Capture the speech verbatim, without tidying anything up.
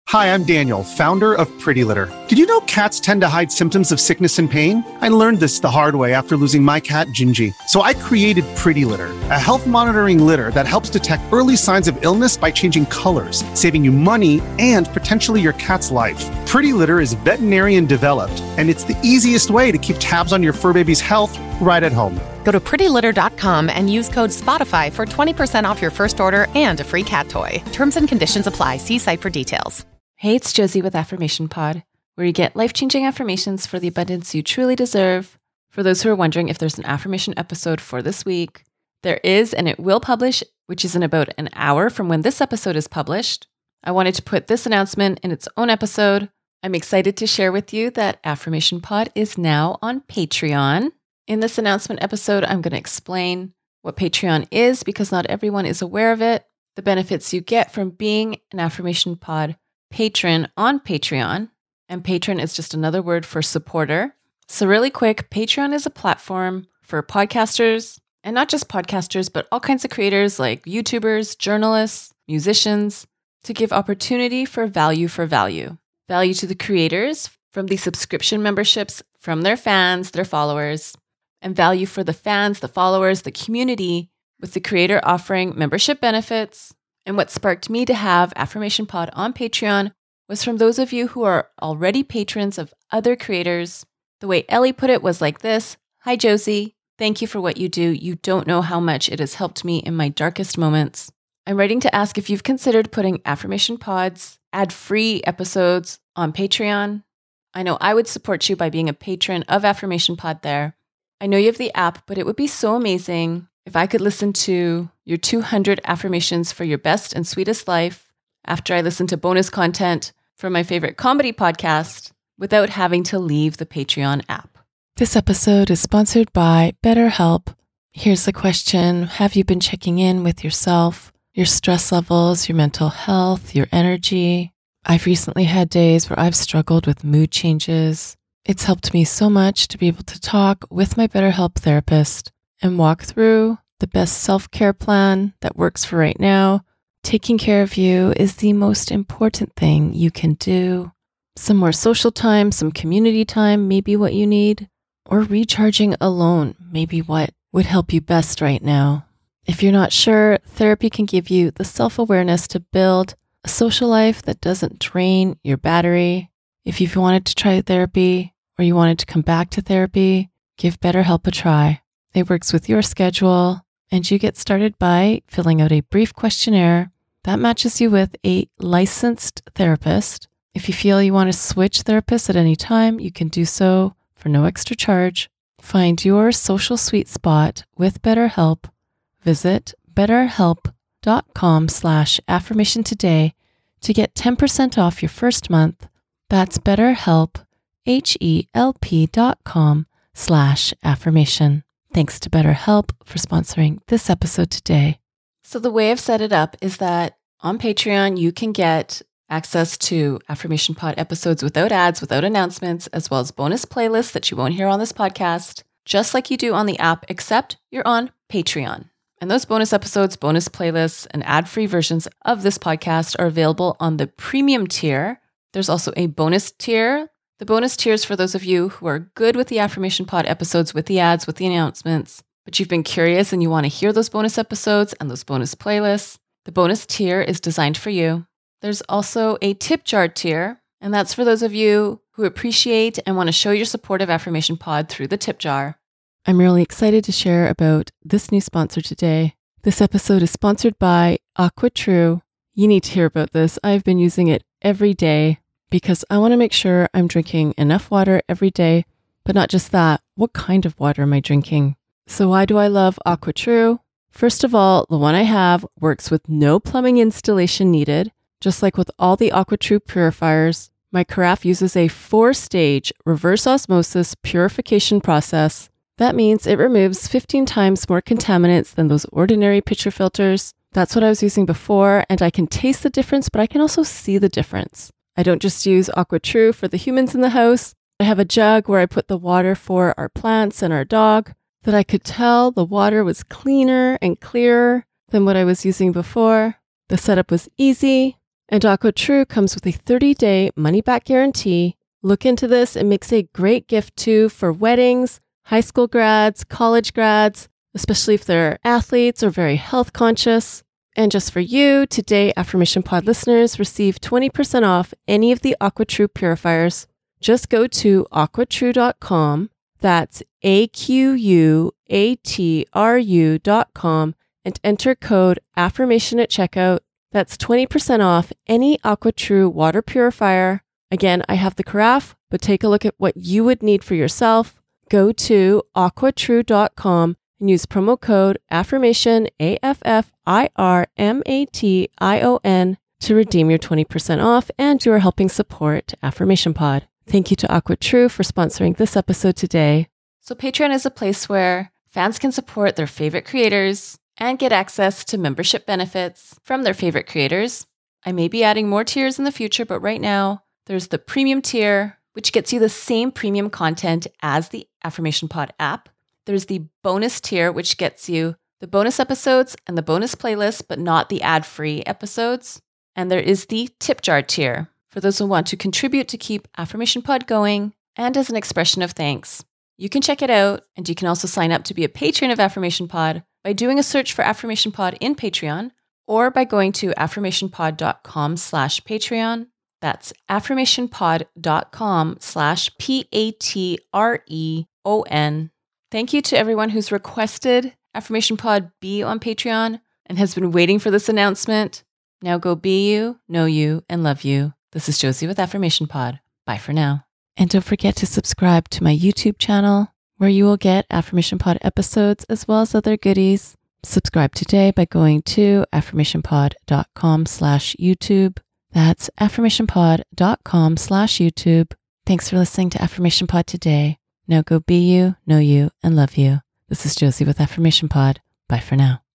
Hi, I'm Daniel, founder of Pretty Litter. Did you know cats tend to hide symptoms of sickness and pain? I learned this the hard way after losing my cat, Gingy. So I created Pretty Litter, a health monitoring litter that helps detect early signs of illness by changing colors, saving you money and potentially your cat's life. Pretty Litter is veterinarian developed, and it's the easiest way to keep tabs on your fur baby's health right at home. Go to pretty litter dot com and use code SPOTIFY for twenty percent off your first order and a free cat toy. Terms and conditions apply. See site for details. Hey, it's Josie with Affirmation Pod, where you get life-changing affirmations for the abundance you truly deserve. For those who are wondering if there's an affirmation episode for this week, there is, and it will publish, which is in about an hour from when this episode is published. I wanted to put this announcement in its own episode. I'm excited to share with you that Affirmation Pod is now on Patreon. In this announcement episode, I'm going to explain what Patreon is because not everyone is aware of it, the benefits you get from being an Affirmation Pod patron on Patreon, and patron is just another word for supporter. So really quick, Patreon is a platform for podcasters, and not just podcasters, but all kinds of creators like YouTubers, journalists, musicians, to give opportunity for value for value. Value to the creators from the subscription memberships from their fans, their followers, and value for the fans, the followers, the community, with the creator offering membership benefits. And what sparked me to have Affirmation Pod on Patreon was from those of you who are already patrons of other creators. The way Ellie put it was like this: Hi, Josie. Thank you for what you do. You don't know how much it has helped me in my darkest moments. I'm writing to ask if you've considered putting Affirmation Pods, ad-free episodes on Patreon. I know I would support you by being a patron of Affirmation Pod there. I know you have the app, but it would be so amazing if I could listen to your two hundred affirmations for your best and sweetest life after I listen to bonus content from my favorite comedy podcast without having to leave the Patreon app. This episode is sponsored by BetterHelp. Here's the question: have you been checking in with yourself, your stress levels, your mental health, your energy? I've recently had days where I've struggled with mood changes. It's helped me so much to be able to talk with my BetterHelp therapist and walk through the best self-care plan that works for right now. Taking care of you is the most important thing you can do. Some more social time, some community time, maybe what you need, or recharging alone, maybe what would help you best right now. If you're not sure, therapy can give you the self-awareness to build a social life that doesn't drain your battery. If you've wanted to try therapy or you wanted to come back to therapy, give BetterHelp a try. It works with your schedule, and you get started by filling out a brief questionnaire that matches you with a licensed therapist. If you feel you want to switch therapists at any time, you can do so for no extra charge. Find your social sweet spot with BetterHelp. Visit betterhelp.com slash affirmation today to get ten percent off your first month. That's BetterHelp, H-E-L-P dot com slash affirmation. Thanks to BetterHelp for sponsoring this episode today. So the way I've set it up is that on Patreon, you can get access to Affirmation Pod episodes without ads, without announcements, as well as bonus playlists that you won't hear on this podcast, just like you do on the app, except you're on Patreon. And those bonus episodes, bonus playlists, and ad-free versions of this podcast are available on the premium tier. There's also a bonus tier. The bonus tier is for those of you who are good with the Affirmation Pod episodes, with the ads, with the announcements, but you've been curious and you want to hear those bonus episodes and those bonus playlists. The bonus tier is designed for you. There's also a tip jar tier, and that's for those of you who appreciate and want to show your support of Affirmation Pod through the tip jar. I'm really excited to share about this new sponsor today. This episode is sponsored by AquaTrue. You need to hear about this. I've been using it every day because I want to make sure I'm drinking enough water every day, but not just that. What kind of water am I drinking? So why do I love AquaTrue? First of all, the one I have works with no plumbing installation needed. Just like with all the AquaTrue purifiers, my carafe uses a four-stage reverse osmosis purification process. That means it removes fifteen times more contaminants than those ordinary pitcher filters. That's what I was using before, and I can taste the difference, but I can also see the difference. I don't just use AquaTrue for the humans in the house. I have a jug where I put the water for our plants and our dog, that I could tell the water was cleaner and clearer than what I was using before. The setup was easy. And AquaTrue comes with a thirty-day money-back guarantee. Look into this. It makes a great gift too for weddings, high school grads, college grads, especially if they're athletes or very health conscious. And just for you, today Affirmation Pod listeners receive twenty percent off any of the AquaTrue purifiers. Just go to aqua true dot com. That's A Q U A T R U dot com and enter code AFFIRMATION at checkout. That's twenty percent off any AquaTrue water purifier. Again, I have the carafe, but take a look at what you would need for yourself. Go to aqua true dot com and use promo code AFFIRMATION, A F F I R M A T I O N, to redeem your twenty percent off, and you are helping support Affirmation Pod. Thank you to AquaTrue for sponsoring this episode today. So Patreon is a place where fans can support their favorite creators and get access to membership benefits from their favorite creators. I may be adding more tiers in the future, but right now there's the premium tier, which gets you the same premium content as the Affirmation Pod app. There's the bonus tier, which gets you the bonus episodes and the bonus playlist, but not the ad-free episodes. And there is the tip jar tier for those who want to contribute to keep Affirmation Pod going and as an expression of thanks. You can check it out, and you can also sign up to be a patron of Affirmation Pod by doing a search for Affirmation Pod in Patreon, or by going to affirmationpod.com slash Patreon. That's affirmationpod.com slash P A T R E O N. Thank you to everyone who's requested Affirmation Pod be on Patreon and has been waiting for this announcement. Now go be you, know you, and love you. This is Josie with Affirmation Pod. Bye for now. And don't forget to subscribe to my YouTube channel, where you will get Affirmation Pod episodes as well as other goodies. Subscribe today by going to affirmationpod.com slash YouTube. That's affirmationpod.com slash YouTube. Thanks for listening to Affirmation Pod today. Now go be you, know you, and love you. This is Josie with Affirmation Pod. Bye for now.